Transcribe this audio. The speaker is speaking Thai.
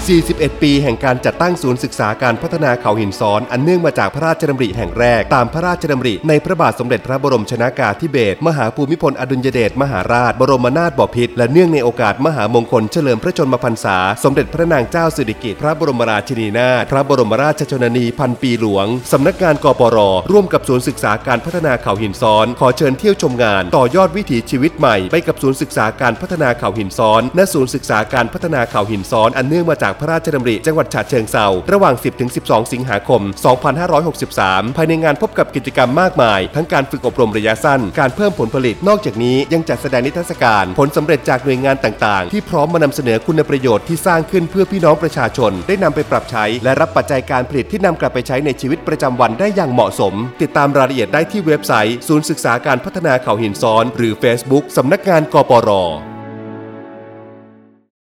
41 ปีแห่งการจัดตั้งศูนย์ศึกษาการพัฒนาเขาหินซ้อนอันเนื่องมาจากพระราชดำริแห่งแรกตามพระราชดำริในพระบาทสมเด็จพระบรมชนกาธิเบศรมหาภูมิพลอดุลยเดชมหาราชบรมนาถบพิตรและเนื่องในโอกาสมหามงคลเฉลิมพระชนมพรรษาสมเด็จพระนางเจ้าสิริกิติ์พระบรมราชินีนาถพระบรมราชชนนีพันปีหลวงสำนักงานกปร.ร่วมกับศูนย์ศึกษาการพัฒนาเขาหินซ้อนขอเชิญเที่ยวชมงานต่อยอดวิถีชีวิตใหม่ไปกับศูนย์ศึกษาการพัฒนาเขาหินซ้อนณศูนย์ศึกษาการพัฒนาเขาหินซ้อนอันเนื่องมาจากพระราชดำริจังหวัดฉะเชิงเทราระหว่าง 10-12 สิงหาคม 2563 ภายในงานพบกับกิจกรรมมากมายทั้งการฝึกอบรมระยะสั้นการเพิ่มผลผลิตนอกจากนี้ยังจัดแสดงนิทรรศการผลสำเร็จจากหน่วยงานต่างๆที่พร้อมมานำเสนอคุณประโยชน์ที่สร้างขึ้นเพื่อพี่น้องประชาชนได้นำไปปรับใช้และรับปัจจัยการผลิตที่นำกลับไปใช้ในชีวิตประจำวันได้อย่างเหมาะสมติดตามรายละเอียดได้ที่เว็บไซต์ศูนย์ศึกษาการพัฒนาเขาหินซ้อนหรือ Facebook สำนักงานกปร.